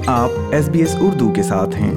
آپ SBS اردو کے ساتھ ہیں۔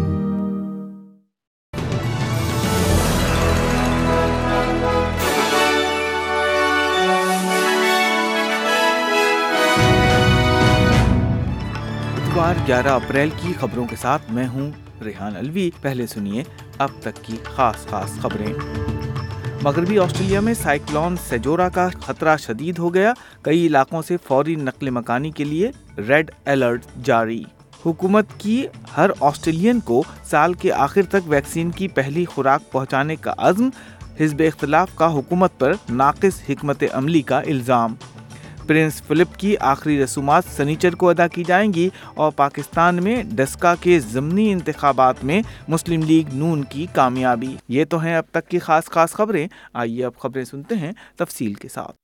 اتوار 11 اپریل کی خبروں کے ساتھ میں ہوں ریحان الوی۔ پہلے سنیے اب تک کی خاص خبریں۔ مغربی آسٹریلیا میں سائیکلون سیجورا کا خطرہ شدید ہو گیا، کئی علاقوں سے فوری نقل مکانی کے لیے ریڈ الرٹ جاری۔ حکومت کی ہر آسٹریلین کو سال کے آخر تک ویکسین کی پہلی خوراک پہنچانے کا عزم، حزب اختلاف کا حکومت پر ناقص حکمت عملی کا الزام۔ پرنس فلپ کی آخری رسومات سنیچر کو ادا کی جائیں گی، اور پاکستان میں ڈسکا کے ضمنی انتخابات میں مسلم لیگ نون کی کامیابی۔ یہ تو ہیں اب تک کی خاص خبریں۔ آئیے اب خبریں سنتے ہیں تفصیل کے ساتھ۔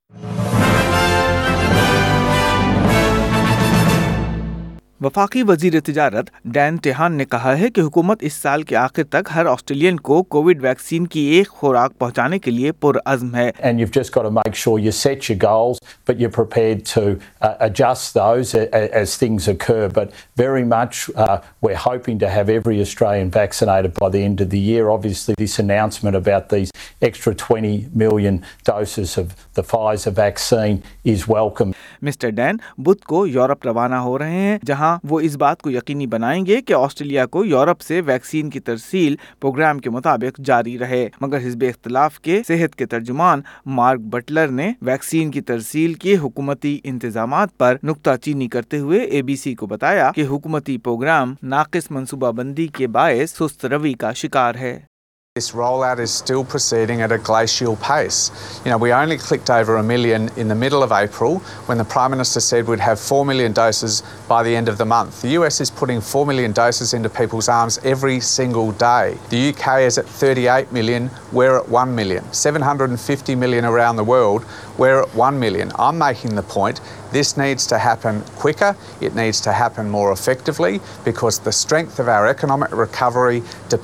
وفاقی وزیر تجارت ڈین ٹیہان نے کہا ہے کہ حکومت اس سال کے آخر تک ہر آسٹریلین کو کووڈ ویکسین کی ایک خوراک پہنچانے کے لیے پرعزم ہے۔ And you've just got to make sure you set your goals, but you're prepared to adjust those as things occur. But very much we're hoping to have every Australian vaccinated by the end of the year. Obviously, this announcement about these extra 20 million doses of the Pfizer vaccine is welcome. Mister Dan بدھ کو Europe روانہ ہو رہے ہیں، جہاں وہ اس بات کو یقینی بنائیں گے کہ آسٹریلیا کو یورپ سے ویکسین کی ترسیل پروگرام کے مطابق جاری رہے۔ مگر حزب اختلاف کے صحت کے ترجمان مارک بٹلر نے ویکسین کی ترسیل کے حکومتی انتظامات پر نکتہ چینی کرتے ہوئے ABC کو بتایا کہ حکومتی پروگرام ناقص منصوبہ بندی کے باعث سست روی کا شکار ہے۔ This rollout is still proceeding at a glacial pace. We only clicked over 1 million in the middle of April when the Prime Minister said we'd have 4 million doses by the end of the month. The US is putting 4 million doses into people's arms every single day. The UK is at 38 million, we're at 1 million. 750 million around the world, we're at 1 million. I'm making the point, this needs to happen quicker, it needs to happen more effectively, because the strength of our economic recovery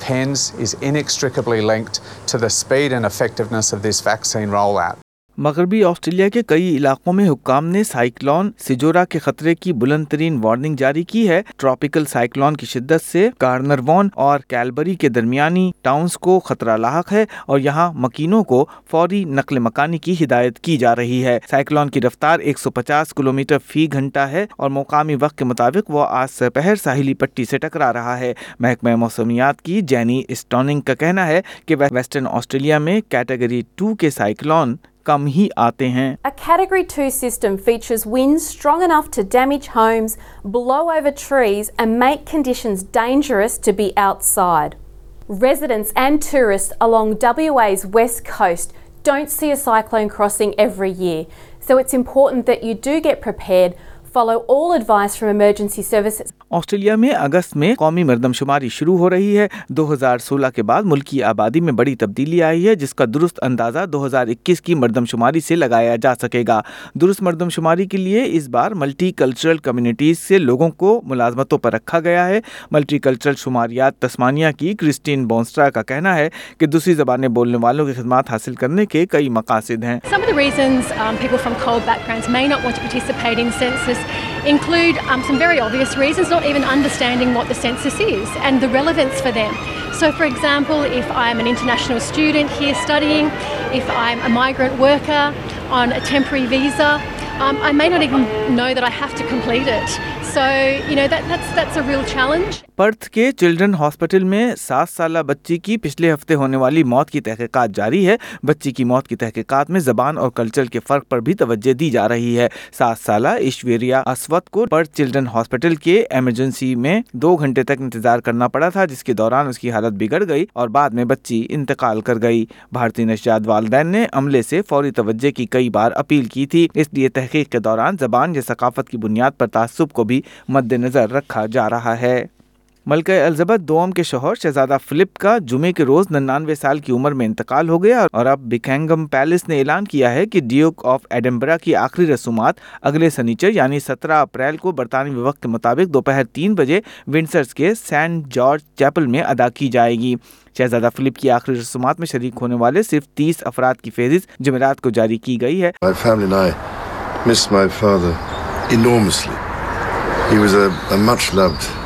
is inextricably linked to the speed and effectiveness of this vaccine rollout. مغربی Australia کے کئی علاقوں میں حکام نے cyclone سیجورا کے خطرے کی بلند ترین وارننگ جاری کی ہے۔ ٹراپیکل سائیکلون کی شدت سے کارنروون اور کیلبری کے درمیانی ٹاؤنز کو خطرہ لاحق ہے، اور یہاں مکینوں کو فوری نقل مکانی کی ہدایت کی جا رہی ہے۔ سائیکلون کی رفتار 150 کلومیٹر فی گھنٹہ ہے، اور مقامی وقت کے مطابق وہ آج سپہر ساحلی پٹی سے ٹکرا رہا ہے۔ محکمہ موسمیات کی جینی اسٹوننگ کا کہنا ہے کہ ویسٹرن آسٹریلیا میں کیٹیگری 2 کے سائیکلون کم ہی آتے ہیں۔ A Category 2 system features winds strong enough to damage homes, blow over trees and make conditions dangerous to be outside. Residents and tourists along WA's west coast don't see a cyclone crossing every year, so it's important that you do get prepared. Follow all advice from emergency services. Australia میں اگست میں قومی مردم شماری شروع ہو رہی ہے۔ 2016 کے بعد ملکی آبادی میں بڑی تبدیلی آئی ہے، جس کا درست اندازہ 2021 کی مردم شماری سے لگایا جا سکے گا۔ درست مردم شماری کے لیے اس بار ملٹی کلچرل کمیونٹیز سے لوگوں کو ملازمتوں پر رکھا گیا ہے۔ ملٹی کلچرل شماریات تسمانیہ کی کرسٹین بونسٹرا کا کہنا ہے کہ دوسری زبانیں بولنے والوں کی خدمات حاصل کرنے کے کئی مقاصد ہیں۔ Some of the reasons people from CALD backgrounds may not want to participate in census include some very obvious reasons, not even understanding what the census is and the relevance for them. So for example, if I'm an international student here studying, if I'm a migrant worker on a temporary visa, I may not even know that I have to complete it. So, that's a real challenge. Perth کے children hospital میں 7 سالہ بچی کی پچھلے ہفتے ہونے والی موت کی تحقیقات جاری ہے۔ بچی کی موت کی تحقیقات میں زبان اور کلچر کے فرق پر بھی توجہ دی جا رہی ہے۔ 7 سالہ ایشوریا اسوت کو پرتھ چلڈرن ہاسپٹل کے ایمرجنسی میں 2 گھنٹے تک انتظار کرنا پڑا تھا، جس کے دوران اس کی حالت بگڑ گئی اور بعد میں بچی انتقال کر گئی۔ بھارتی نژاد والدین نے عملے سے فوری توجہ کی کئی بار اپیل کی تھی، اس لیے تحقیق کے دوران زبان یا ثقافت کی بنیاد پر تعصب کو بھی مد نظر رکھا جا رہا ہے۔ ملکہ الزبتھ دوم کے شوہر شہزادہ فلپ کا جمعے کے روز 99 سال کی عمر میں انتقال ہو گیا، اور اب بکنگم پیلس نے اعلان کیا ہے کہ ڈیوک آف ایڈنبرا کی آخری رسومات اگلے سنیچر یعنی 17 اپریل کو برطانوی وقت کے مطابق دوپہر 3 بجے ونڈسرز کے سینٹ جارج چیپل میں ادا کی جائے گی۔ شہزادہ فلپ کی آخری رسومات میں شریک ہونے والے صرف 30 افراد کی فہرست جمعرات کو جاری کی گئی ہے۔ My family and I miss my father enormously. He was a much loved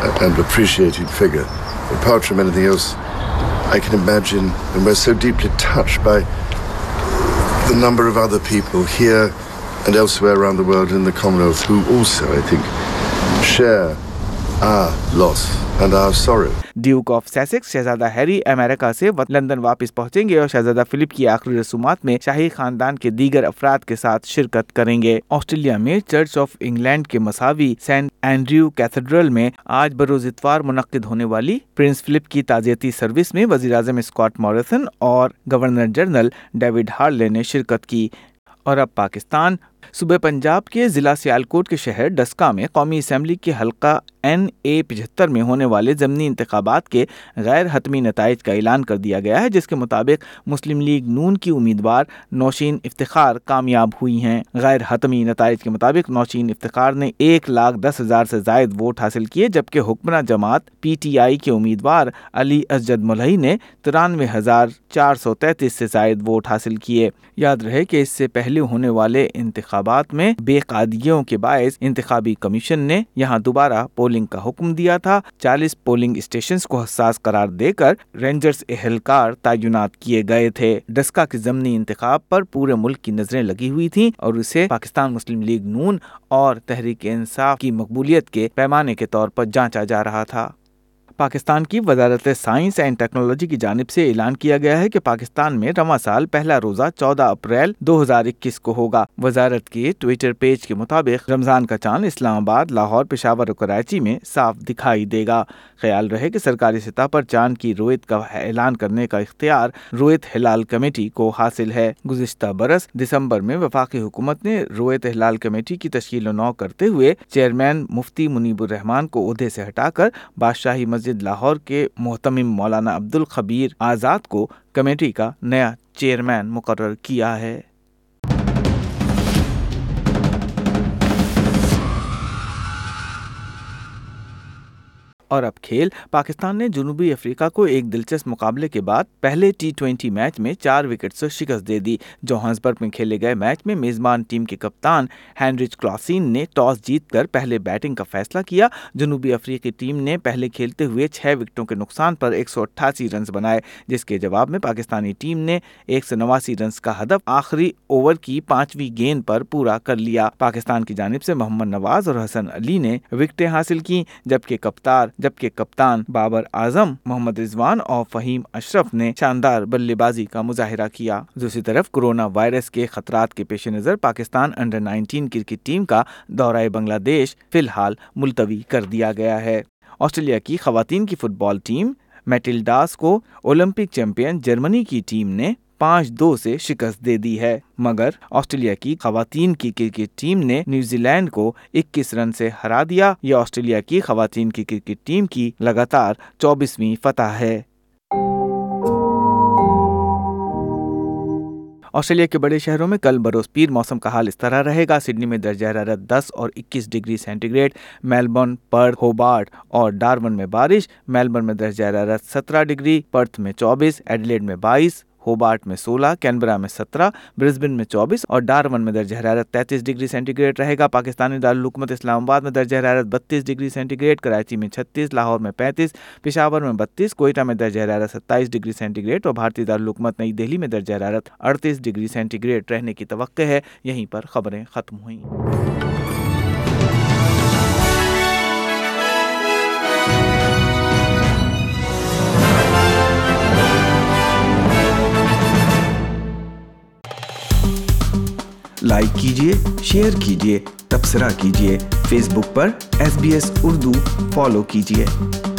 and appreciated figure. Apart from anything else, I can imagine, and we're so deeply touched by the number of other people here and elsewhere around the world in the Commonwealth who also, I think, share our loss and our sorrow. Duke of Sussex शहजादा Harry America से London वापस पहुंचेंगे और शहजादा Philip की आखिरी रसूमात में शाही खानदान के दीगर अफराद के साथ शिरकत करेंगे। ऑस्ट्रेलिया में चर्च ऑफ इंग्लैंड के मसावी सेंट एंड्रयू कैथेड्रल में आज बरोज इतवार मुनक्किद होने वाली प्रिंस फिलिप की ताज़ियती सर्विस में वज़ीर-ए-आज़म स्कॉट मॉरिसन और गवर्नर जनरल डेविड हार्ले ने शिरकत की। और अब पाकिस्तान। सूबे पंजाब के ज़िला सियालकोट के शहर डस्का में कौमी असम्बली के हल्का NA-75 में होने वाले ज़मनी इंतखाबात के गैर हतमी नताइज का ऐलान कर दिया गया है, जिसके मुताबिक मुस्लिम लीग नून की उम्मीदवार नौशीन इफ्तिखार कामयाब हुई हैं। गैर हतमी नताइज के मुताबिक नौशीन इफ्तिखार ने 1,10,000 से ज़ायद वोट हासिल किए, जबकि हुक्मरां जमात PTI के उम्मीदवार अली असजद मुलही ने 93,433 से ज़ायद वोट हासिल किए। याद रहे कि इससे पहले होने वाले इंतखाबात में बेकायदगियों के बायस इंतखाबी कमीशन ने यहाँ दोबारा पोलिंग का हुक्म दिया था। 40 पोलिंग स्टेशंस को हसास करार देकर रेंजर्स एहलकार तैनात किए गए थे। डस्का के ज़मनी इंतखाब पर पूरे मुल्क की नजरें लगी हुई थीं और उसे पाकिस्तान मुस्लिम लीग नून और तहरीक इंसाफ की मकबूलियत के पैमाने के तौर पर जांचा जा रहा था। पाकिस्तान की वजारत साइंस एंड टेक्नोलॉजी की जानिब से ऐलान किया गया है कि पाकिस्तान में रवां साल पहला रोज़ा 14 अप्रैल 2021 को होगा। वजारत के ट्विटर पेज के मुताबिक रमज़ान का चांद इस्लामाबाद, लाहौर, पेशावर और कराची में साफ दिखाई देगा। ख्याल रहे कि सरकारी सतह पर चांद की रोयत का ऐलान करने का इख्तियार रोयत हिलाल कमेटी को हासिल है। गुज़िश्ता बरस दिसंबर में वफाकी हुकूमत ने रोयत हिलाल कमेटी की तश्कील नौ करते हुए चेयरमैन मुफ्ती मुनीबुर रहमान को ओहदे से हटाकर बादशाही मस्जिद लाहौर के मोहतमिम मौलाना अब्दुल खबीर आज़ाद को कमेटी का नया चेयरमैन मुकर्रर किया है। और अब खेल। पाकिस्तान ने जनूबी अफ्रीका को एक दिलचस्प मुकाबले के बाद पहले T20 मैच में 4 विकेट से शिकस्त दे दी। जोहान्सबर्ग में खेले गए मैच में मेज़बान टीम के कप्तान हेनरिच क्लासन ने टॉस जीतकर पहले बैटिंग का फैसला किया। जनूबी अफ्रीकी टीम ने पहले खेलते हुए 6 विकेटों के नुकसान पर 188 रन बनाए, जिसके जवाब में पाकिस्तानी टीम ने 189 रन का हदफ आखिरी ओवर की 5वीं गेंद पर पूरा कर लिया। पाकिस्तान की जानिब से मोहम्मद नवाज और हसन अली ने विकेटें हासिल की, जबकि कप्तान बाबर आजम, मोहम्मद रिजवान और फहीम अशरफ ने शानदार बल्लेबाजी का मुजाहिरा किया। दूसरी तरफ कोरोना वायरस के खतरात के पेश नज़र पाकिस्तान अंडर-19 क्रिकेट टीम का दौरा बांग्लादेश फिलहाल मुलतवी कर दिया गया है। ऑस्ट्रेलिया की खवातीन की फुटबॉल टीम मैटिल्डास को ओलंपिक चैंपियन जर्मनी की टीम ने 5-2 से शिकस्त दे दी है, मगर ऑस्ट्रेलिया की खवातीन की क्रिकेट टीम ने न्यूजीलैंड को 21 रन से हरा दिया। यह ऑस्ट्रेलिया की खवातीन की क्रिकेट टीम की लगातार 24वीं फतह है। ऑस्ट्रेलिया के बड़े शहरों में कल बरोज़ पीर मौसम का हाल इस तरह रहेगा। सिडनी में दर्जा हरारत 10 और 21 degree centigrade, Melbourne, Perth, Hobart और डार्विन में बारिश। मेलबर्न में दर्जा हरारत 17 डिग्री, पर्थ में 24, एडिलेड में 22, होबार्ट में 16, कैनबरा में 17, ब्रिस्बेन में 24 और डार्विन में दर्जा हरारत 33 डिग्री सेंटीग्रेड रहेगा। पाकिस्तानी दारुल हुकूमत इस्लामाबाद में दर्जा हरारत 32 डिग्री सेंटीग्रेड, कराची में 36, लाहौर में 35, पेशावर में 32, कोयटा में दर्जा हरारत 27 डिग्री सेंटीग्रेड और भारतीय दारुल हुकूमत नई दिल्ली में दर्जा हरारत 38 डिग्री सेंटीग्रेड रहने की तवक्को है। यहीं पर खबरें खत्म हुई। लाइक कीजिए, शेयर कीजिए, तबसरा कीजिए। फेसबुक पर SBS उर्दू फॉलो कीजिए।